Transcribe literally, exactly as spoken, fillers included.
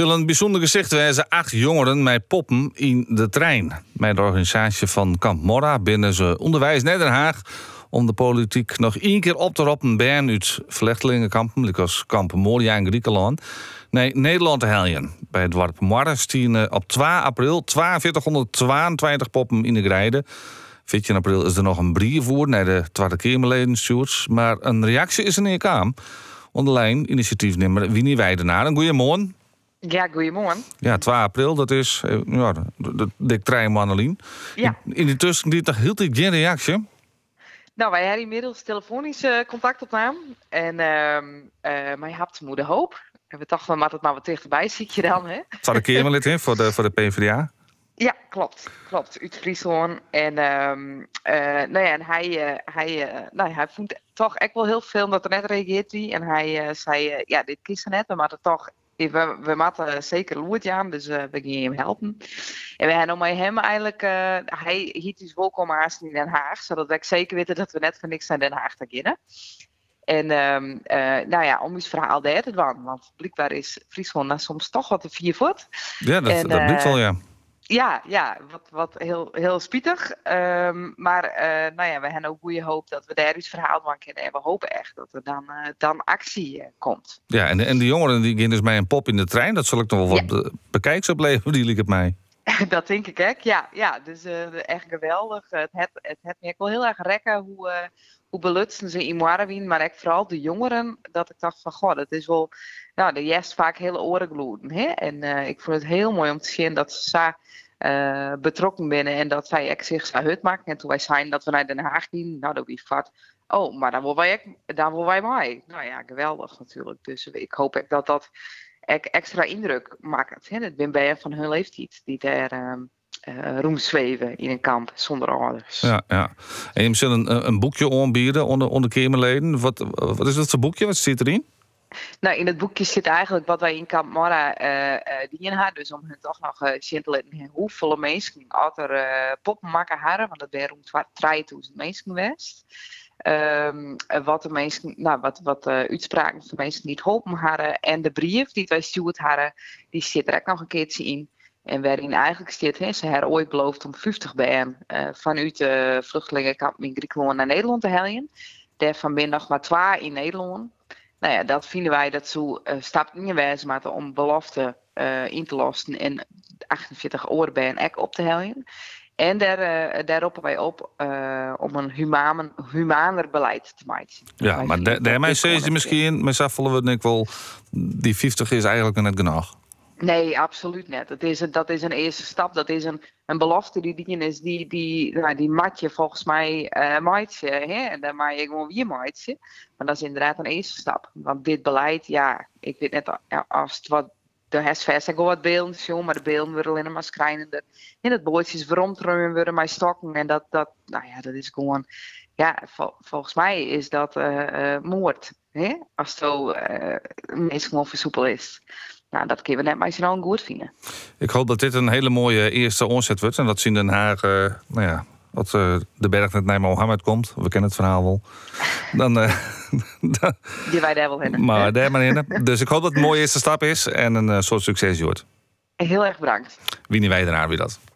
Zullen bijzonder gezicht wijzen acht jongeren met poppen in de trein. Bij de organisatie van Kamp Morra binnen ze onderwijs naar Den Haag om de politiek nog één keer op te roepen bij uit vluchtelingenkampen, zoals Kamp Moria in Griekenland, nee, Nederland te helpen. Bij het dorp Morra stien op twee april tweeënveertighonderdtweeëntwintig poppen in de grijde. veertien april is er nog een brief voor naar de Tweede Kamerleden stuurd, maar een reactie is er niet aan. Onder lijn initiatiefnemer Winnie Weidenaar. Goedemorgen. Ja, goedemorgen. Ja, twee april, dat is eh, ja, de dik trein Mannelien. Ja. In, in de tussentijd nog hield ik geen reactie. Nou, wij hebben inmiddels telefonisch uh, contact opname. En uh, uh, mij hebt moeder hoop. En we dachten, maar het maar wat dichterbij zie je dan, hè? Tweede Kamerlid, hè, voor de, voor de P v d A. Ja, klopt. Klopt. Uit Friesland. En, um, uh, nou ja, en hij, uh, hij, uh, nou, hij vond toch echt wel heel veel dat er net reageert hij. En hij uh, zei, uh, ja, dit kiest er net, we moeten toch, we, we moeten zeker loertje aan, dus uh, we gaan hem helpen. En we hebben met hem eigenlijk, uh, hij hield dus welkom aan in Den Haag, zodat we zeker weten dat we net voor niks naar Den Haag te beginnen. En um, uh, nou ja, om ons verhaal daar te doen, want blijkbaar is Friesland nou soms toch wat te vier voet. Ja, dat, en, dat blijkt wel, ja. Ja, ja, wat, wat heel, heel spietig. Um, maar uh, nou ja, we hebben ook goede hoop dat we daar iets verhaal van kunnen. En we hopen echt dat er dan, uh, dan actie uh, komt. Ja, en de, en de jongeren die gaan dus bij een pop in de trein. Dat zal ik nog wel wat ja. bekijks opleveren, die liep het mij. Dat denk ik, hè? Ja, ja, dus uh, echt geweldig. Het het, het, het me wel heel erg rekken hoe, uh, hoe belutsen ze in Moarwien. Maar echt vooral de jongeren, dat ik dacht van, goh, dat is wel... Nou, de jest vaak hele oren gloeden, hè? En uh, ik vond het heel mooi om te zien dat ze zo uh, betrokken binnen en dat zij echt zich zo hut maken. En toen wij zeiden dat we naar Den Haag gingen, nou, dat was vat. Oh, maar dan willen wij, dan willen wij mee. Nou ja, geweldig natuurlijk. Dus ik hoop echt dat dat extra indruk maakt. Hè? Het ben bij van hun leeftijd die daar uh, uh, roemzweven in een kamp zonder ouders. Ja, ja. En je zullen een, een boekje aanbieden onder, onder Kamerleden. Wat, wat is dat voor boekje? Wat zit erin? Nou, in het boekje zit eigenlijk wat wij in Kamp Morra uh, uh, dienen hadden. Dus om hun toch nog uh, te laten hoeveel mensen altijd uh, poppen maken hadden. Want dat waren rond drieduizend mensen geweest. Um, wat de mensen, nou, wat, wat uh, uitspraken van de mensen niet geholpen hadden. En de brief die wij stuurd hadden, die zit er ook nog een keertje in. En waarin eigenlijk zit, hè, ze hebben ooit beloofd om vijftig bijen uh, vanuit de vluchtelingenkamp in Griekenland naar Nederland te helpen. Daarvan ben nog maar twee in Nederland. Nou ja, dat vinden wij dat zo uh, stap in wijze maken om belofte uh, in te lossen en achtenveertig oorbijen ook op te helpen. En daar, uh, daar roepen wij op uh, om een human, humaner beleid te maken. Ja, wij maar da- daarmee zeg je misschien, maar zullen we denk wel, die vijftig is eigenlijk net genoeg. Nee, absoluut niet. Dat is, dat is een eerste stap. Dat is een, een belofte die die is, die, die, nou, die mat je volgens mij uh, maatje, hè? En dan maak je gewoon weer maatje. Maar dat is inderdaad een eerste stap. Want dit beleid, ja, ik weet net als het wat de hersvers ik wat beelden zo, maar de beelden worden alleen maar schrijnender. En het bootje is veromtruimen worden met stokken en dat, dat, nou ja, dat is gewoon, ja, vol, volgens mij is dat uh, uh, moord, hè? Als het zo uh, meest gewoon versoepel is. Nou, dat kunnen we net maar snel goed vinden. Ik hoop dat dit een hele mooie eerste onzet wordt en dat ze in Den Haag, uh, nou ja, dat uh, de berg net naar Mohammed komt. We kennen het verhaal wel. Dan, uh, dan, die wij daar wel in. Maar daar maar in. Dus ik hoop dat het een mooie eerste stap is en een uh, soort succes wordt. Heel erg bedankt. Winnie Weidenaar weer dat.